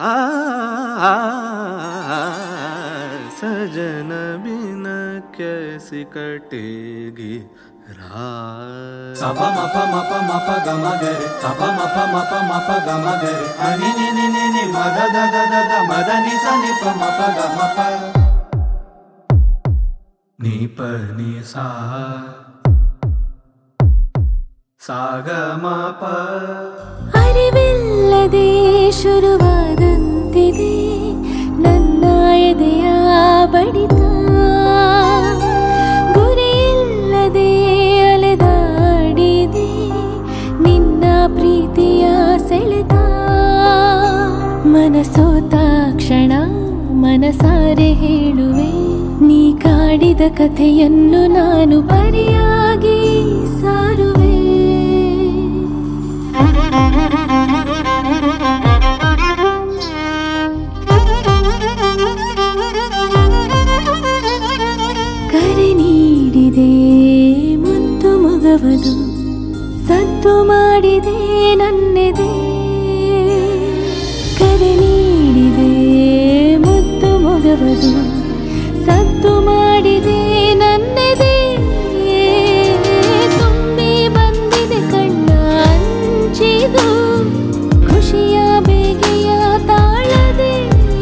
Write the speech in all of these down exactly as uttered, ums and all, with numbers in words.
आ सजन बिन कैसी कटेगी रात। सा प म प म प म प ग म ग रे, सा प म प म प म प ग म ग रे, अ नि नि नि नि नि म द द द द द म द नि सा नि प म प ग म प नि प नि सा सा ग म प। ಅರಿವಿಲ್ಲದೆ ಶುರುವಾದಂತಿದೆ ನನ್ನ ಎದೆಯ ಬಡಿತ, ಗುರಿಯಿಲ್ಲದೆ ಅಲೆದಾಡಿದೆ ನಿನ್ನ ಪ್ರೀತಿಯ ಸೆಳೆತ. ಮನಸೋತ ಕ್ಷಣ ಮನಸಾರೆ ಹೇಳುವೆ, ನೀ ಕಾಡಿದ ಕಥೆಯನ್ನು ನಾನು ಪರಿಯಾಗಿ ಸಾರುವೆ. ಕರೆ ನೀಡಿದೆ ಮುತ್ತು ಮೊಗವದು, ಸದ್ದು ಮಾಡಿದೆ ನನ್ನೆದೆ. ಕರೆ ನೀಡಿದೆ ಮುತ್ತು ಮೊಗವದು, ಸದ್ದು ಮಾಡಿದೆ ನನ್ನೆದೆ. ತುಂಬಿ ಬಂದಿದೆ ಕಣ್ಣ ಅಂಚಿದು, ಖುಷಿಯ ಬೇಗೆಯ ತಾಳದೆ.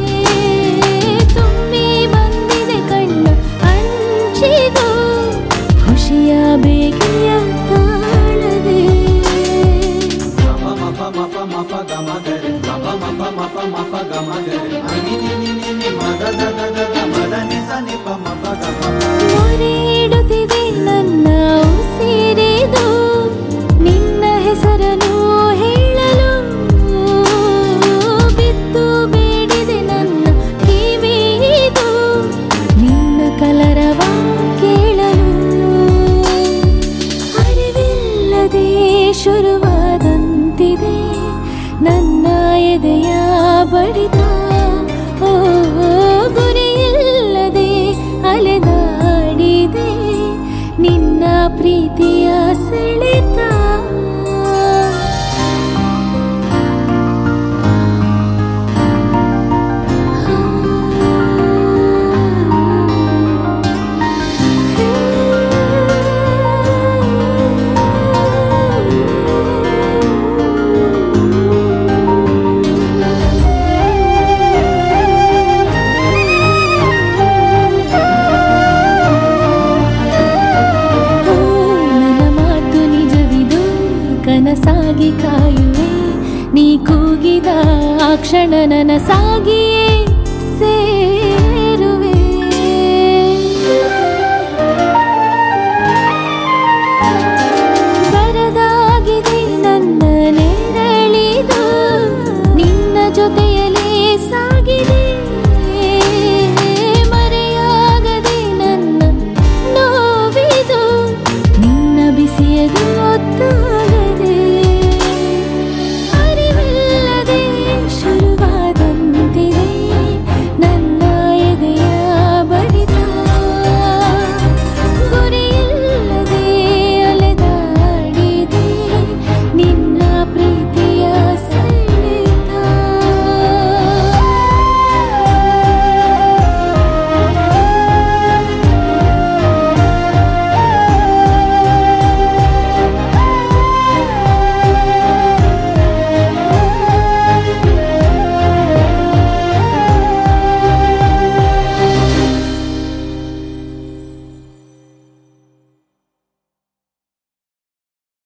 ತುಂಬಿ ಬಂದಿದೆ ಕಣ್ಣ ಅಂಚಿದು, ಖುಷಿಯ ಬೇಗೆಯ ತಾಳದೆ. ಸ ಪ ಮ ಪ ಮ ಪ ಮ ಪ ಗ ಮ ಗ ರೆ, ಸ ಪ ಮ ಪ ಮ ಪ ಮ ಪ ಗ ಮ ಗ ರೆ, ಅ ನಿ ನಿ ನಿ ನಿ ನಿ ಮ ದ ದ ದ ದ ದ ಮ ದ ನಿ ಸ ನಿ ಪ ಮ ಪ ಗ ಮ ಪ. ಮೊರೆಯಿಡುತ್ತಿದೆ ನನ್ನ ಉಸಿರಿದು, ನಿನ್ನ ಹೆಸರನ್ನು ಹೇಳಲು. ಬಿದ್ದು ಬೇಡಿದೆ ನನ್ನ ಕಿವಿಯಿದು, ನಿನ್ನ ಕಲರವ ಕೇಳಲು. ಅರಿವಿಲ್ಲದೆ ಶುರುವಾದಂತಿದೆ ನನ್ನ ಎದೆಯ ಬಡಿತ. ಓ ಗುರಿಯಿಲ್ಲದೆ ಅಲೆದಾಡಿದೆ ನಿನ್ನ ಪ್ರೀತಿಯ ಸೆಳೆತ. ಕನಸಾಗಿ ಕಾಯುವೆ, ನೀ ಕೂಗಿದ ಆ ಕ್ಷಣ ನನಸಾಗಿಯೇ